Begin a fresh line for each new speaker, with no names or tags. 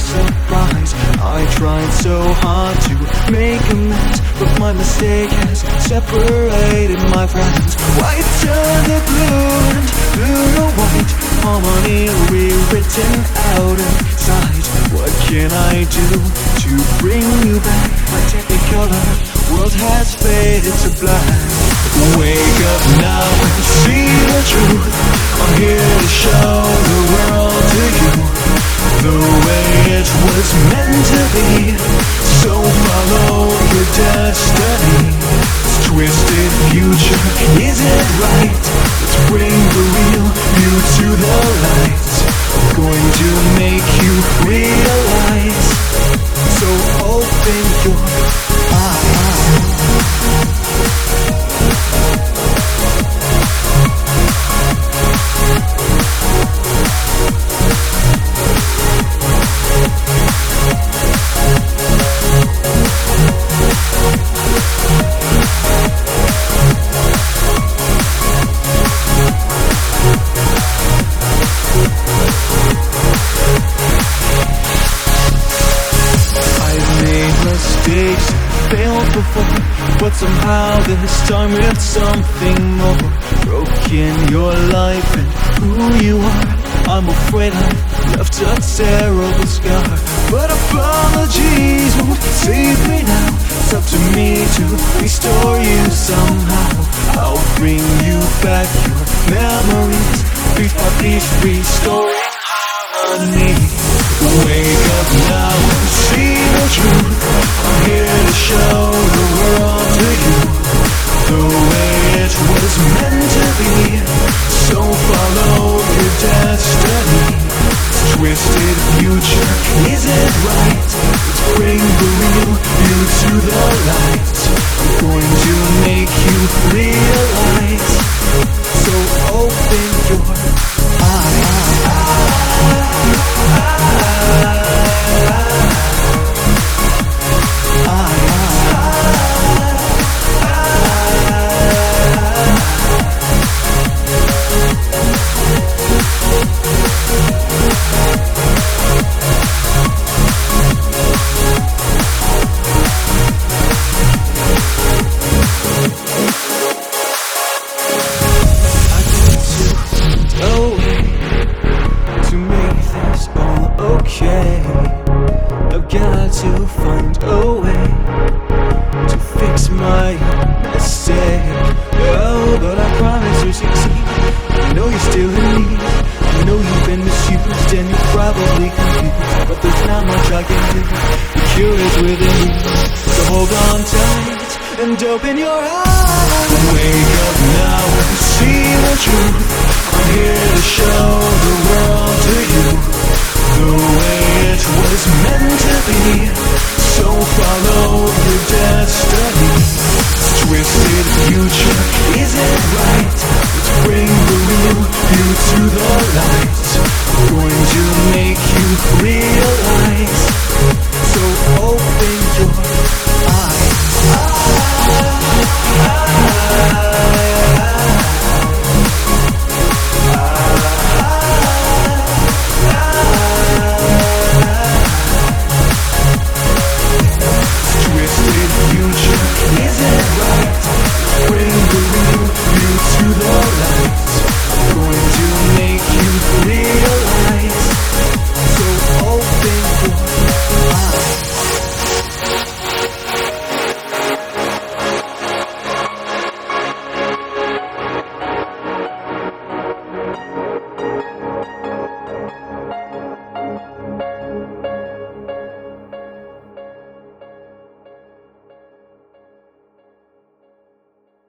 surprise. I tried so hard to make amends, but my mistake has separated my friends. White turned to blue and blue to white, harmony rewritten out of sight. What can I do to bring you back? My technicolor world has faded to black. Wake up now and see the truth. I'm here to show the world to you the way it was meant to be. So follow your destiny. This twisted future isn't right. Let's bring the real you to the light. I'm going to make you realize. So open your eyes. Mistakes failed before, but somehow this time it's something more. Broken your life and who you are. I'm afraid I've left a terrible scar, but apologies won't save me now. It's up to me to restore you somehow. I'll bring you back your memories, piece by piece, restoring harmony. Wake up now and see the truth. I'm here to show the world to you the way it was meant to be. So follow your destiny. This twisted future isn't right. Let's bring the real you to the light. I'm going to make you realize. So open your eyes. I've got to find a way to fix my mistake. Oh, but I promise to succeed. I know you're still in need. I know you've been misused and you're probably confused, but there's not much I can do. The cure is within you, so hold on tight and open your eyes. Wake up now and see the truth. I'm here to show the world to you the way it was meant to be.